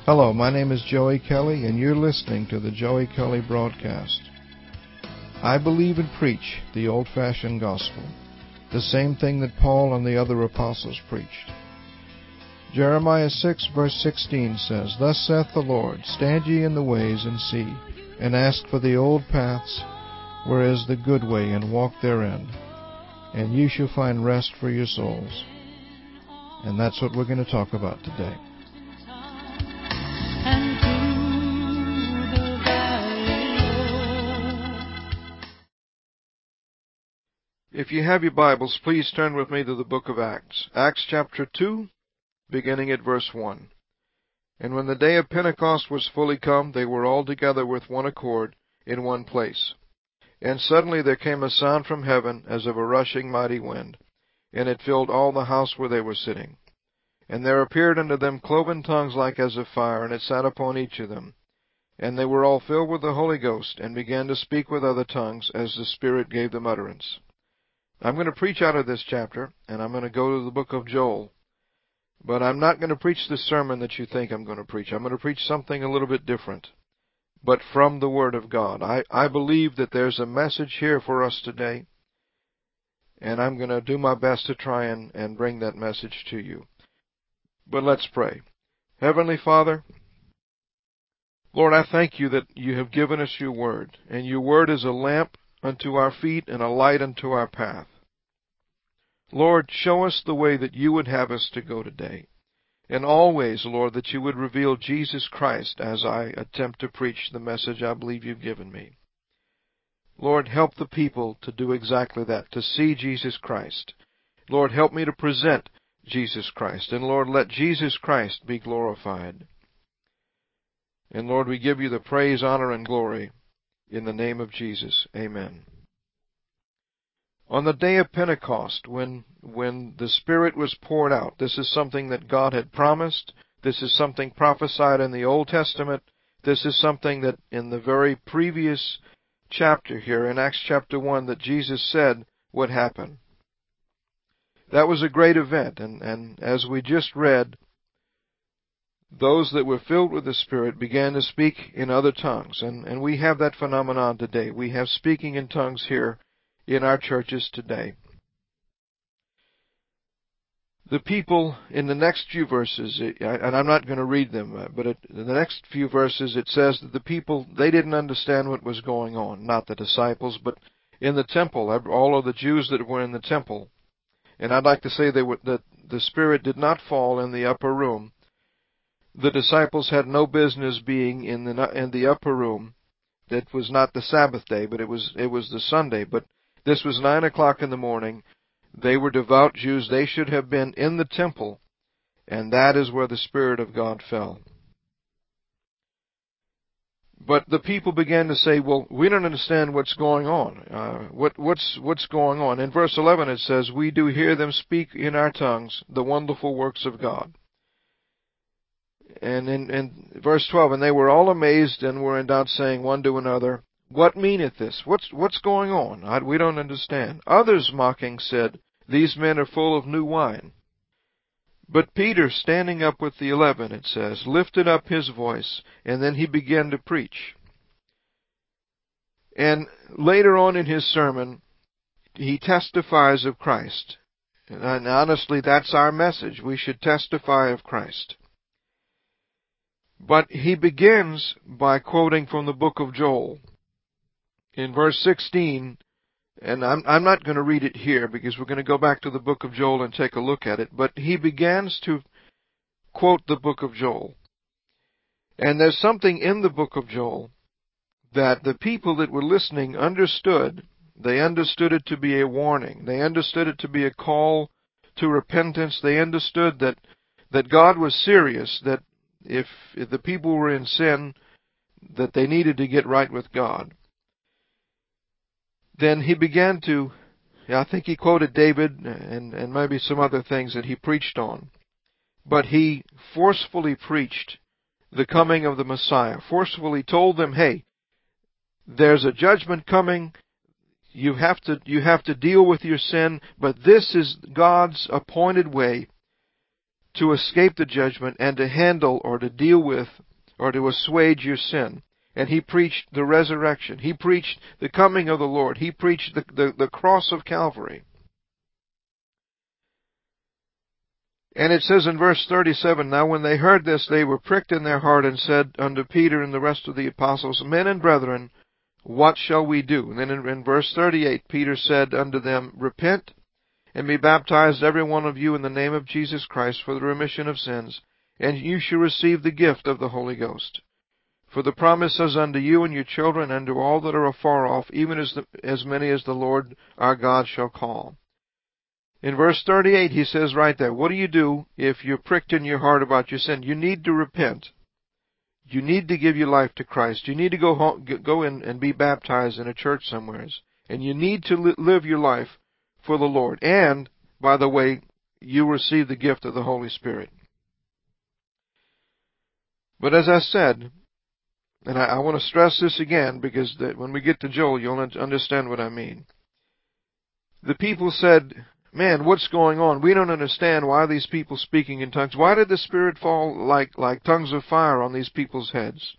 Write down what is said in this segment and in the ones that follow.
Hello, my name is Joey Kelly, and you're listening to the Joey Kelly Broadcast. I believe and preach the old-fashioned gospel, the same thing that Paul and the other apostles preached. Jeremiah 6, verse 16 says, Thus saith the Lord, Stand ye in the ways, and see, and ask for the old paths, where is the good way, and walk therein, and ye shall find rest for your souls. And that's what we're going to talk about today. If you have your Bibles, please turn with me to the book of Acts. Acts chapter 2, beginning at verse 1. And when the day of Pentecost was fully come, they were all together with one accord in one place. And suddenly there came a sound from heaven as of a rushing mighty wind, and it filled all the house where they were sitting. And there appeared unto them cloven tongues like as of fire, and it sat upon each of them. And they were all filled with the Holy Ghost, and began to speak with other tongues, as the Spirit gave them utterance. I'm going to preach out of this chapter, and I'm going to go to the book of Joel. But I'm not going to preach the sermon that you think I'm going to preach. I'm going to preach something a little bit different, but from the Word of God. I believe that there's a message here for us today, and I'm going to do my best to try and bring that message to you. But let's pray. Heavenly Father, Lord, I thank you that you have given us your Word, and your Word is a lamp unto our feet and a light unto our path. Lord, show us the way that you would have us to go today. And always, Lord, that you would reveal Jesus Christ as I attempt to preach the message I believe you've given me. Lord, help the people to do exactly that, to see Jesus Christ. Lord, help me to present Jesus Christ. And Lord, let Jesus Christ be glorified. And Lord, we give you the praise, honor, and glory in the name of Jesus. Amen. On the day of Pentecost, when the Spirit was poured out, this is something that God had promised. This is something prophesied in the Old Testament. This is something that in the very previous chapter here, in Acts chapter 1, that Jesus said would happen. That was a great event, and as we just read, those that were filled with the Spirit began to speak in other tongues. And we have that phenomenon today. We have speaking in tongues here in our churches today. The people in the next few verses, and I'm not going to read them, but in the next few verses it says that the people, they didn't understand what was going on. Not the disciples, but in the temple, all of the Jews that were in the temple. And I'd like to say that the Spirit did not fall in the upper room. The disciples had no business being in the upper room. That was not the Sabbath day, but it was the Sunday. But this was 9 o'clock in the morning. They were devout Jews. They should have been in the temple, and that is where the Spirit of God fell. But the people began to say, well, we don't understand what's going on. What's going on? In verse 11 it says, we do hear them speak in our tongues the wonderful works of God. And in verse 12, and they were all amazed and were in doubt, saying one to another, What meaneth this? What's going on? We don't understand. Others mocking said, These men are full of new wine. But Peter, standing up with the 11, it says, lifted up his voice, and then he began to preach. And later on in his sermon, he testifies of Christ. And honestly, that's our message. We should testify of Christ. But he begins by quoting from the book of Joel. In verse 16, and I'm not going to read it here because we're going to go back to the book of Joel and take a look at it, but he begins to quote the book of Joel. And there's something in the book of Joel that the people that were listening understood. They understood it to be a warning. They understood it to be a call to repentance. They understood that God was serious, that if the people were in sin, that they needed to get right with God. Then he began to, I think he quoted David and maybe some other things that he preached on. But he forcefully preached the coming of the Messiah, forcefully told them, hey, there's a judgment coming. You have to deal with your sin, but this is God's appointed way to escape the judgment and to handle or to deal with or to assuage your sin. And he preached the resurrection. He preached the coming of the Lord. He preached the cross of Calvary. And it says in verse 37, Now when they heard this, they were pricked in their heart and said unto Peter and the rest of the apostles, Men and brethren, what shall we do? And then in verse 38, Peter said unto them, Repent, and be baptized every one of you in the name of Jesus Christ for the remission of sins, and you shall receive the gift of the Holy Ghost. For the promise is unto you and your children, and to all that are afar off, even as many as the Lord our God shall call. In verse 38, he says right there, what do you do if you're pricked in your heart about your sin? You need to repent. You need to give your life to Christ. You need to go in and be baptized in a church somewhere. And you need to live your life for the Lord. And, by the way, you receive the gift of the Holy Spirit. But as I said, and I want to stress this again, because when we get to Joel, you'll understand what I mean. The people said, Man, what's going on? We don't understand why these people speaking in tongues. Why did the Spirit fall like tongues of fire on these people's heads?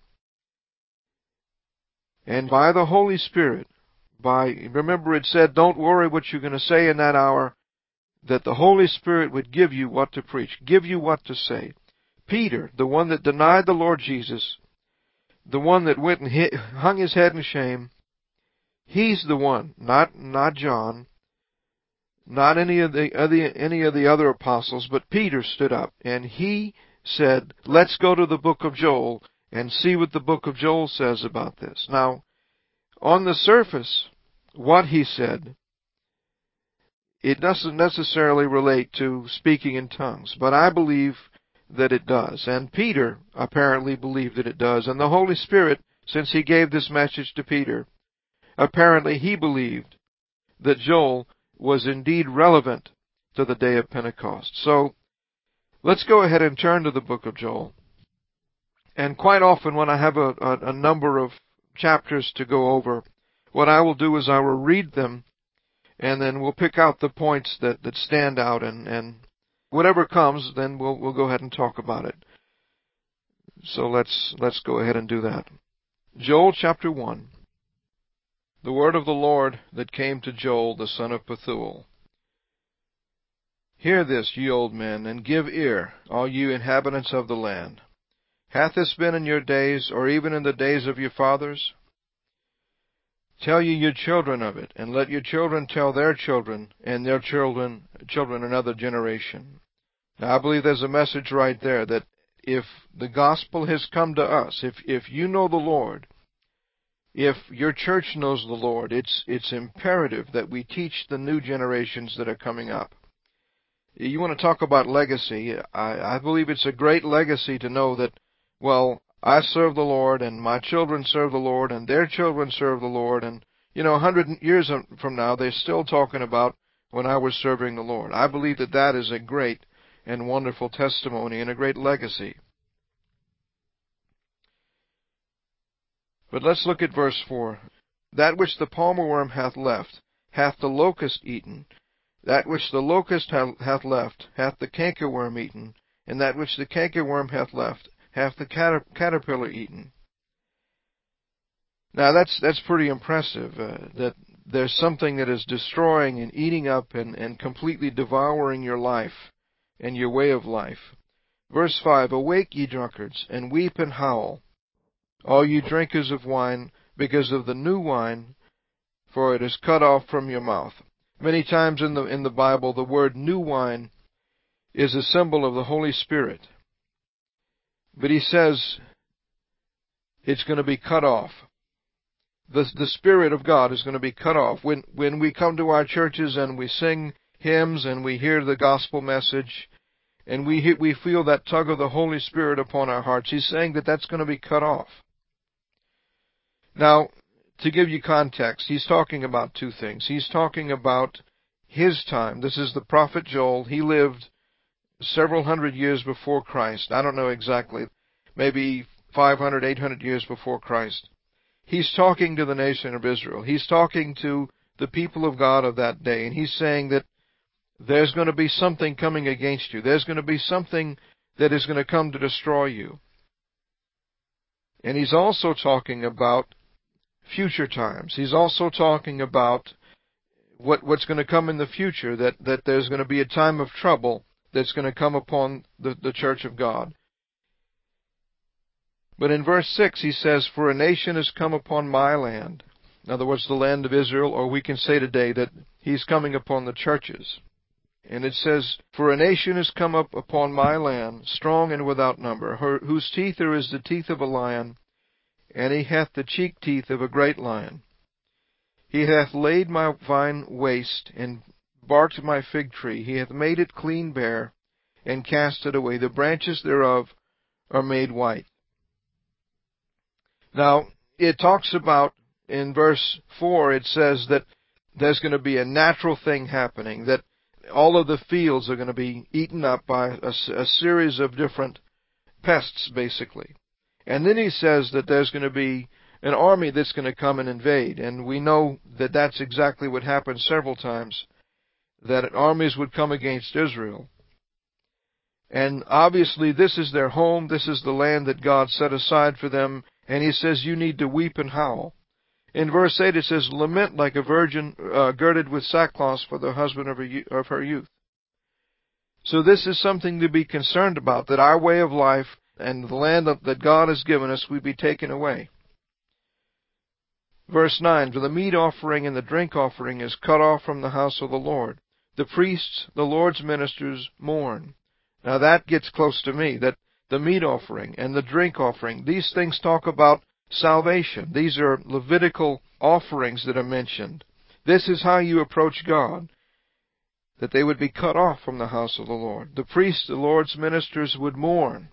And by the Holy Spirit, remember it said, don't worry what you're going to say in that hour, that the Holy Spirit would give you what to preach, give you what to say. Peter, the one that denied the Lord Jesus, the one that went and hung his head in shame, he's the one, not John, not any of the other apostles, but Peter stood up and he said, let's go to the book of Joel and see what the book of Joel says about this. Now, on the surface, what he said, it doesn't necessarily relate to speaking in tongues, but I believe that it does. And Peter apparently believed that it does. And the Holy Spirit, since he gave this message to Peter, apparently he believed that Joel was indeed relevant to the day of Pentecost. So, let's go ahead and turn to the book of Joel. And quite often when I have a number of chapters to go over, what I will do is I will read them, and then we'll pick out the points that stand out, and whatever comes, then we'll go ahead and talk about it. So let's go ahead and do that. Joel chapter 1. The word of the Lord that came to Joel the son of Pethuel. Hear this, ye old men, and give ear, all you inhabitants of the land. Hath this been in your days, or even in the days of your fathers? Tell ye your children of it, and let your children tell their children, and their children another generation. Now, I believe there's a message right there that if the gospel has come to us, if you know the Lord, if your church knows the Lord, it's imperative that we teach the new generations that are coming up. You want to talk about legacy. I believe it's a great legacy to know that, well, I serve the Lord, and my children serve the Lord, and their children serve the Lord, and, 100 years from now, they're still talking about when I was serving the Lord. I believe that is a great and wonderful testimony and a great legacy. But let's look at verse 4. That which the palmer worm hath left, hath the locust eaten. That which the locust hath left, hath the cankerworm eaten. And that which the cankerworm hath left, hath the caterpillar eaten. Now that's pretty impressive, that there's something that is destroying and eating up and completely devouring your life and your way of life. Verse 5, Awake, ye drunkards, and weep and howl, all you drinkers of wine, because of the new wine, for it is cut off from your mouth. Many times in the Bible, the word new wine is a symbol of the Holy Spirit. But he says it's going to be cut off. The Spirit of God is going to be cut off. When we come to our churches and we sing hymns and we hear the gospel message and we feel that tug of the Holy Spirit upon our hearts, he's saying that's going to be cut off. Now, to give you context, he's talking about two things. He's talking about his time. This is the prophet Joel. He lived several hundred years before Christ. I don't know exactly. Maybe 500, 800 years before Christ. He's talking to the nation of Israel. He's talking to the people of God of that day. And he's saying that there's going to be something coming against you. There's going to be something that is going to come to destroy you. And he's also talking about future times. He's also talking about what's going to come in the future, that there's going to be a time of trouble that's going to come upon the church of God. But in verse 6 he says, "For a nation has come upon my land." In other words, the land of Israel, or we can say today that he's coming upon the churches. And it says, "For a nation has come up upon my land, strong and without number, whose teeth are as the teeth of a lion, and he hath the cheek teeth of a great lion. He hath laid my vine waste, and barked my fig tree. He hath made it clean bare, and cast it away. The branches thereof are made white." Now, it talks about, in verse 4, it says that there's going to be a natural thing happening, that all of the fields are going to be eaten up by a series of different pests, basically. And then he says that there's going to be an army that's going to come and invade. And we know that that's exactly what happened several times, that armies would come against Israel. And obviously this is their home. This is the land that God set aside for them. And he says you need to weep and howl. In verse 8 it says, "Lament like a virgin girded with sackcloth for the husband of her youth." So this is something to be concerned about, that our way of life and the land that God has given us will be taken away. Verse 9, "For the meat offering and the drink offering is cut off from the house of the Lord. The priests, the Lord's ministers, mourn." Now that gets close to me, that the meat offering and the drink offering, these things talk about salvation. These are Levitical offerings that are mentioned. This is how you approach God, that they would be cut off from the house of the Lord. The priests, the Lord's ministers, would mourn.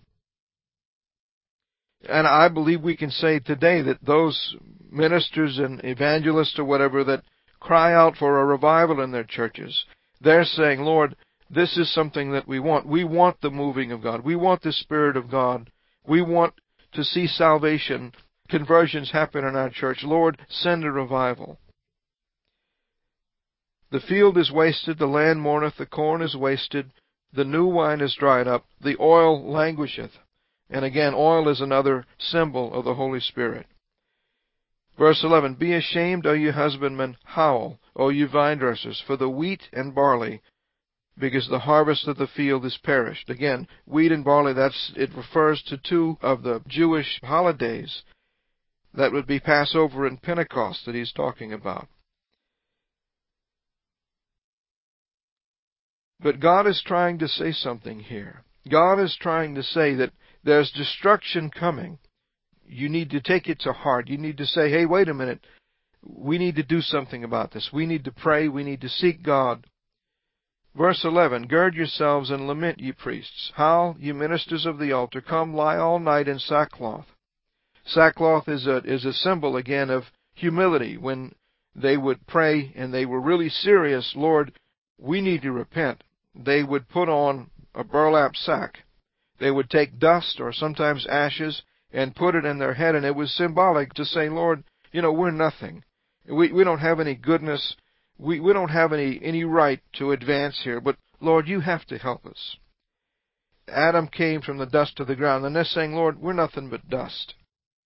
And I believe we can say today that those ministers and evangelists or whatever that cry out for a revival in their churches, they're saying, "Lord, this is something that we want. We want the moving of God. We want the Spirit of God. We want to see salvation, conversions happen in our church. Lord, send a revival." "The field is wasted, the land mourneth, the corn is wasted, the new wine is dried up, the oil languisheth." And again, oil is another symbol of the Holy Spirit. Verse 11, "Be ashamed, O you husbandmen, howl, O you vine dressers, for the wheat and barley, because the harvest of the field is perished." Again, wheat and barley, it refers to two of the Jewish holidays. That would be Passover and Pentecost that he's talking about. But God is trying to say something here. God is trying to say that there's destruction coming. You need to take it to heart. You need to say, "Hey, wait a minute. We need to do something about this. We need to pray. We need to seek God." Verse 11, "Gird yourselves and lament, ye priests. Howl, ye ministers of the altar. Come, lie all night in sackcloth." Sackcloth is a symbol, again, of humility. When they would pray and they were really serious, "Lord, we need to repent," they would put on a burlap sack. They would take dust or sometimes ashes and put it in their head, and it was symbolic to say, "Lord, we're nothing. We don't have any goodness. We don't have any right to advance here, but Lord, you have to help us." Adam came from the dust of the ground, and they're saying, "Lord, we're nothing but dust."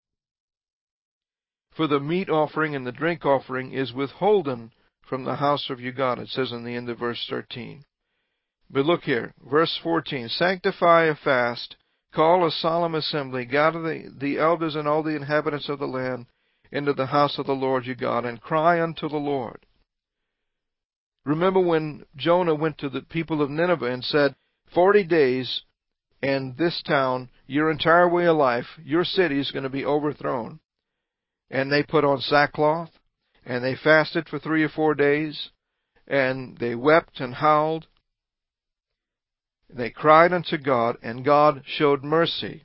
"For the meat offering and the drink offering is withholden from the house of your God," it says in the end of verse 13. But look here, verse 14, "Sanctify a fast, call a solemn assembly, gather the elders and all the inhabitants of the land into the house of the Lord your God, and cry unto the Lord." Remember when Jonah went to the people of Nineveh and said, 40 days, and this town, your entire way of life, your city is going to be overthrown. And they put on sackcloth, and they fasted for 3 or 4 days, and they wept and howled. They cried unto God, and God showed mercy.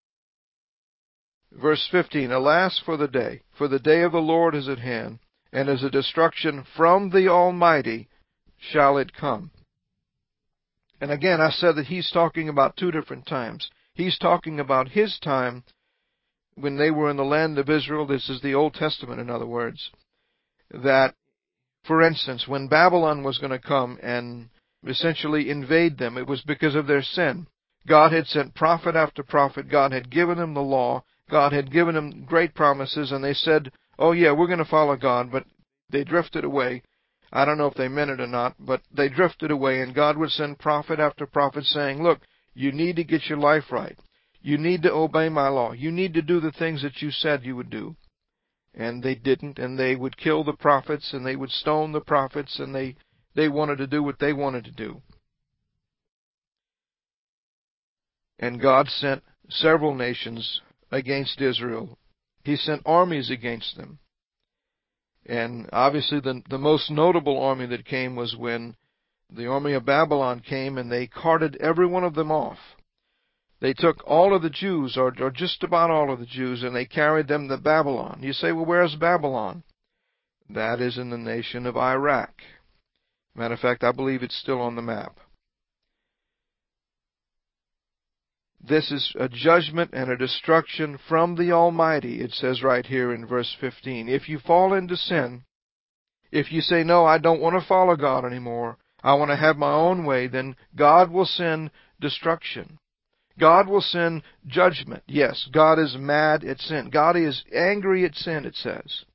Verse 15, "Alas for the day of the Lord is at hand, and as a destruction from the Almighty shall it come." And again, I said that he's talking about 2 different times. He's talking about his time when they were in the land of Israel. This is the Old Testament, in other words. That, for instance, when Babylon was going to come and essentially invade them. It was because of their sin. God had sent prophet after prophet. God had given them the law. God had given them great promises, and they said, oh yeah, we're going to follow God, but they drifted away. I don't know if they meant it or not, but they drifted away, and God would send prophet after prophet saying, look, you need to get your life right. You need to obey my law. You need to do the things that you said you would do. And they didn't, and they would kill the prophets, and they would stone the prophets, and they wanted to do what they wanted to do. And God sent several nations against Israel. He sent armies against them. And obviously the most notable army that came was when the army of Babylon came, and they carted every one of them off. They took all of the Jews, or just about all of the Jews, and they carried them to Babylon. You say, well, where's Babylon? That is in the nation of Iraq. Matter of fact, I believe it's still on the map. This is a judgment and a destruction from the Almighty, it says right here in verse 15. If you fall into sin, if you say, no, I don't want to follow God anymore, I want to have my own way, then God will send destruction. God will send judgment. Yes, God is mad at sin. God is angry at sin, it says.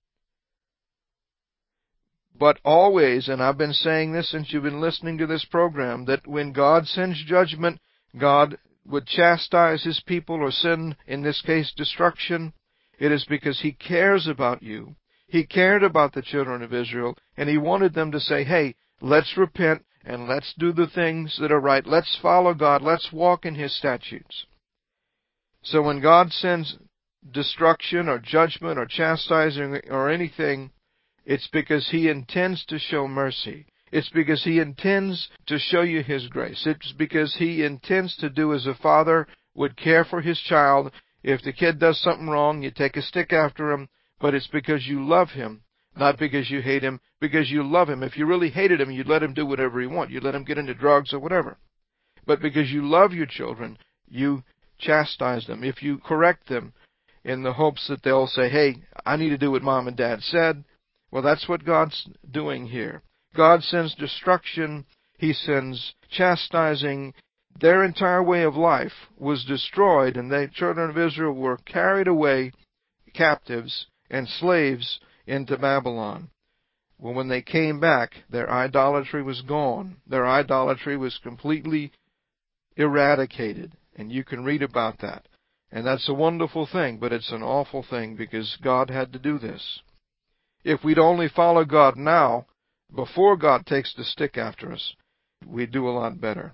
But always, and I've been saying this since you've been listening to this program, that when God sends judgment, God would chastise His people or send, in this case, destruction. It is because He cares about you. He cared about the children of Israel, and He wanted them to say, hey, let's repent and let's do the things that are right. Let's follow God. Let's walk in His statutes. So when God sends destruction or judgment or chastising or anything, it's because He intends to show mercy. It's because He intends to show you His grace. It's because He intends to do as a father would care for his child. If the kid does something wrong, you take a stick after him, but it's because you love him, not because you hate him, because you love him. If you really hated him, you'd let him do whatever he wants. You'd let him get into drugs or whatever. But because you love your children, you chastise them. If you correct them in the hopes that they'll say, hey, I need to do what Mom and Dad said, well, that's what God's doing here. God sends destruction. He sends chastising. Their entire way of life was destroyed, and the children of Israel were carried away captives and slaves into Babylon. Well, when they came back, their idolatry was gone. Their idolatry was completely eradicated, and you can read about that. And that's a wonderful thing, but it's an awful thing because God had to do this. If we'd only follow God now, before God takes the stick after us, we'd do a lot better.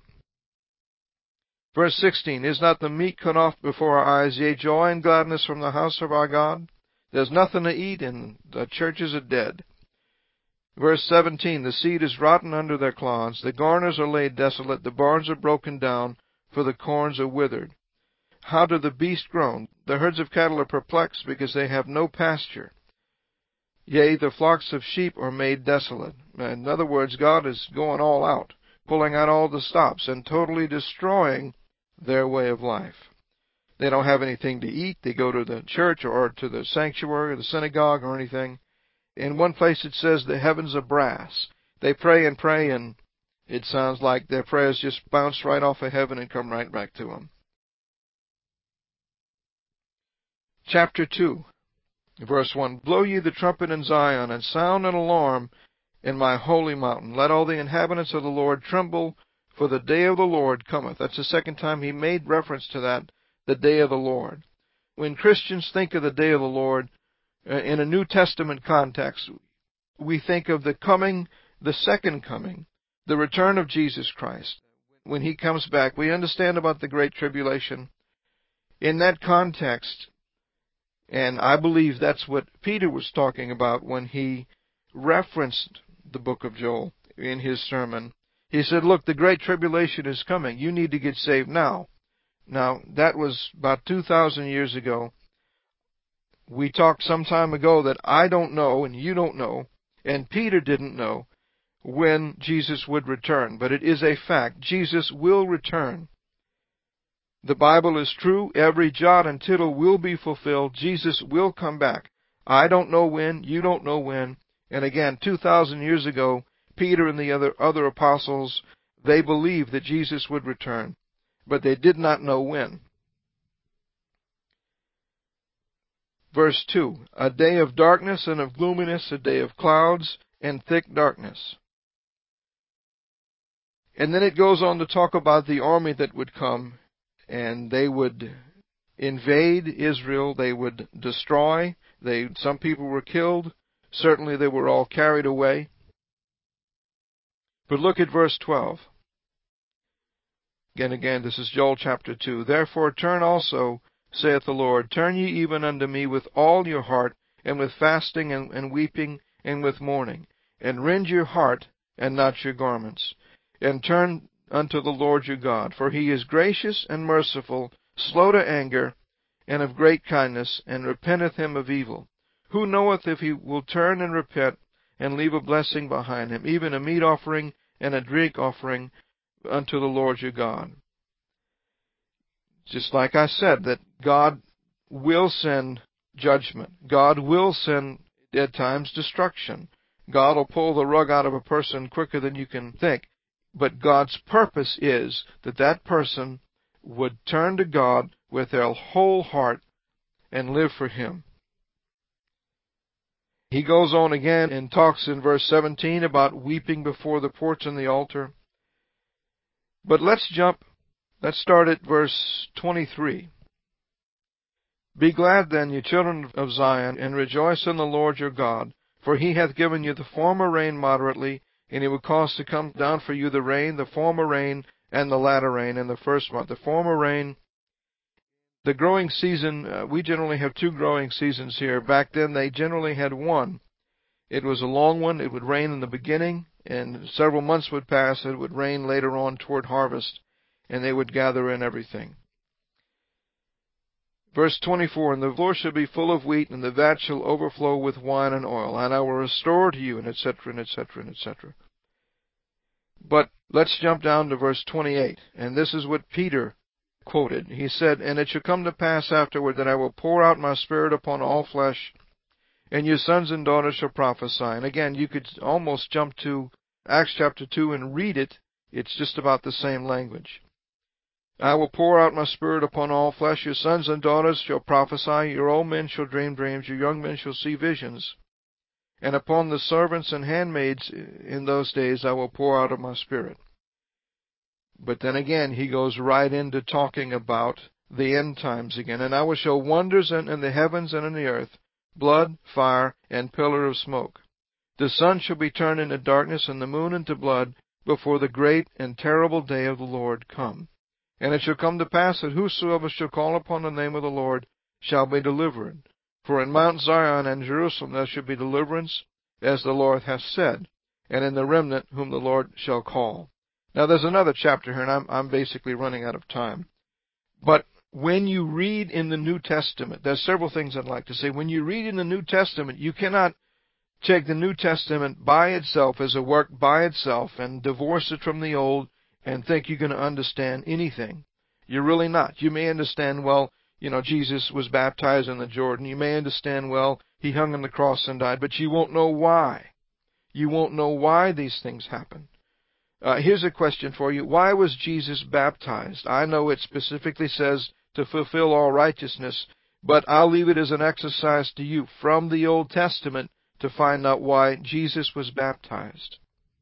Verse 16, is not the meat cut off before our eyes, yea, joy and gladness from the house of our God? There's nothing to eat, and the churches are dead. Verse 17, the seed is rotten under their clods, the garners are laid desolate, the barns are broken down, for the corns are withered. How do the beasts groan? The herds of cattle are perplexed, because they have no pasture. Yea, the flocks of sheep are made desolate. In other words, God is going all out, pulling out all the stops, and totally destroying their way of life. They don't have anything to eat. They go to the church or to the sanctuary or the synagogue or anything. In one place it says the heavens are brass. They pray, and it sounds like their prayers just bounce right off of heaven and come right back to them. Chapter 2. Verse 1, blow ye the trumpet in Zion, and sound an alarm in my holy mountain. Let all the inhabitants of the Lord tremble, for the day of the Lord cometh. That's the second time he made reference to that, the day of the Lord. When Christians think of the day of the Lord, in a New Testament context, we think of the second coming, the return of Jesus Christ. When he comes back, we understand about the Great Tribulation. In that context, and I believe that's what Peter was talking about when he referenced the book of Joel in his sermon. He said, look, the Great Tribulation is coming. You need to get saved now. Now, that was about 2,000 years ago. We talked some time ago that I don't know, and you don't know, and Peter didn't know when Jesus would return. But it is a fact. Jesus will return. The Bible is true. Every jot and tittle will be fulfilled. Jesus will come back. I don't know when. You don't know when. And again, 2,000 years ago, Peter and the other apostles, They believed that Jesus would return, but they did not know when. Verse 2, a day of darkness and of gloominess, a day of clouds and thick darkness. And then it goes on to talk about the army that would come, and they would invade Israel. They would destroy. Some people were killed. Certainly they were all carried away. But look at verse 12. Again, this is Joel chapter 2. Therefore turn also, saith the Lord, turn ye even unto me with all your heart, and with fasting and weeping, and with mourning. And rend your heart, and not your garments. And turn unto the Lord your God. For he is gracious and merciful, slow to anger, and of great kindness, and repenteth him of evil. Who knoweth if he will turn and repent, and leave a blessing behind him, even a meat offering and a drink offering unto the Lord your God. Just like I said, that God will send judgment. God will send, at times, destruction. God will pull the rug out of a person quicker than you can think. But God's purpose is that that person would turn to God with their whole heart and live for Him. He goes on again and talks in verse 17 about weeping before the porch and the altar. But let's start at verse 23. Be glad then, ye children of Zion, and rejoice in the Lord your God, for he hath given you the former rain moderately, and he will cause to come down for you the rain, the former rain, and the latter rain in the first month. The former rain, the growing season, we generally have 2 growing seasons here. Back then they generally had 1. It was a long one. It would rain in the beginning, and several months would pass. It would rain later on toward harvest, and they would gather in everything. Verse 24, and the floor shall be full of wheat, and the vat shall overflow with wine and oil, and I will restore to you, and etc., and etc., and etc. But let's jump down to verse 28, and this is what Peter quoted. He said, and it shall come to pass afterward that I will pour out my Spirit upon all flesh, and your sons and daughters shall prophesy. And again, you could almost jump to Acts chapter 2 and read it. It's just about the same language. I will pour out my Spirit upon all flesh. Your sons and daughters shall prophesy. Your old men shall dream dreams. Your young men shall see visions. And upon the servants and handmaids in those days I will pour out of my Spirit. But then again, he goes right into talking about the end times again. And I will show wonders in the heavens and in the earth, blood, fire, and pillar of smoke. The sun shall be turned into darkness, and the moon into blood, before the great and terrible day of the Lord come. And it shall come to pass that whosoever shall call upon the name of the Lord shall be delivered. For in Mount Zion and Jerusalem there shall be deliverance, as the Lord hath said, and in the remnant whom the Lord shall call. Now there's another chapter here, and I'm basically running out of time. But when you read in the New Testament, there's several things I'd like to say. When you read in the New Testament, you cannot take the New Testament by itself as a work by itself and divorce it from the Old and think you're going to understand anything. You're really not. You may understand, well, Jesus was baptized in the Jordan. You may understand, well, he hung on the cross and died, but you won't know why. You won't know why these things happen. Here's a question for you. Why was Jesus baptized? I know it specifically says to fulfill all righteousness, but I'll leave it as an exercise to you from the Old Testament to find out why Jesus was baptized.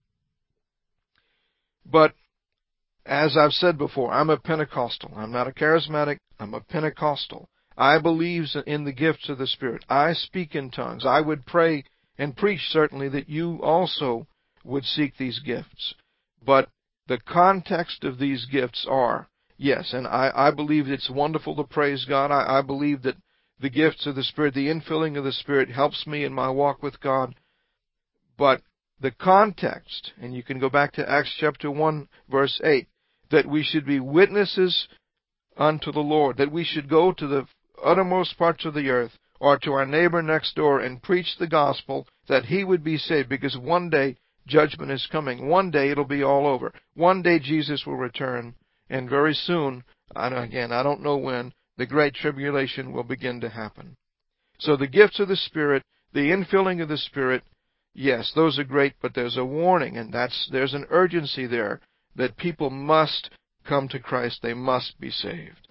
But as I've said before, I'm a Pentecostal. I'm not a charismatic. I'm a Pentecostal. I believe in the gifts of the Spirit. I speak in tongues. I would pray and preach, certainly, that you also would seek these gifts. But the context of these gifts are, yes, and I believe it's wonderful to praise God. I believe that the gifts of the Spirit, the infilling of the Spirit helps me in my walk with God. But the context, and you can go back to Acts chapter 1, verse 8, that we should be witnesses unto the Lord, that we should go to the uttermost parts of the earth or to our neighbor next door and preach the gospel, that he would be saved, because one day judgment is coming. One day it'll be all over. One day Jesus will return, and very soon, again, I don't know when, the great tribulation will begin to happen. So the gifts of the Spirit, the infilling of the Spirit, yes, those are great, but there's a warning, and there's an urgency there. that people must come to Christ. They must be saved.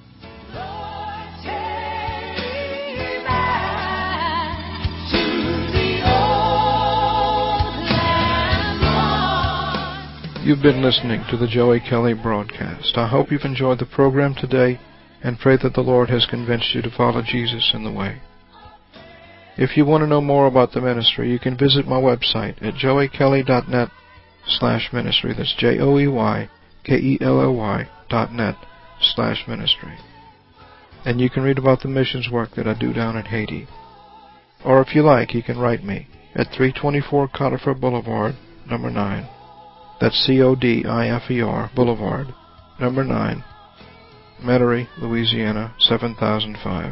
You've been listening to the Joey Kelly broadcast. I hope you've enjoyed the program today and pray that the Lord has convinced you to follow Jesus in the way. If you want to know more about the ministry, you can visit my website at joeykelly.net/ministry. That's JOEYKELLY.net/ministry. And you can read about the missions work that I do down in Haiti. Or if you like, you can write me at 324 Conifer Boulevard, number 9. That's CODIFER Boulevard, number 9, Metairie, Louisiana, 7005.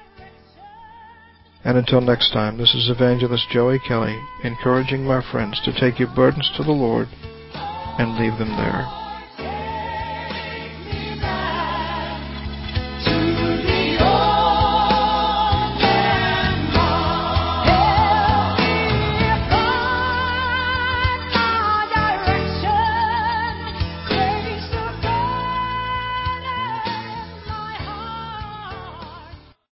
And until next time, this is Evangelist Joey Kelly, encouraging my friends to take your burdens to the Lord and leave them there.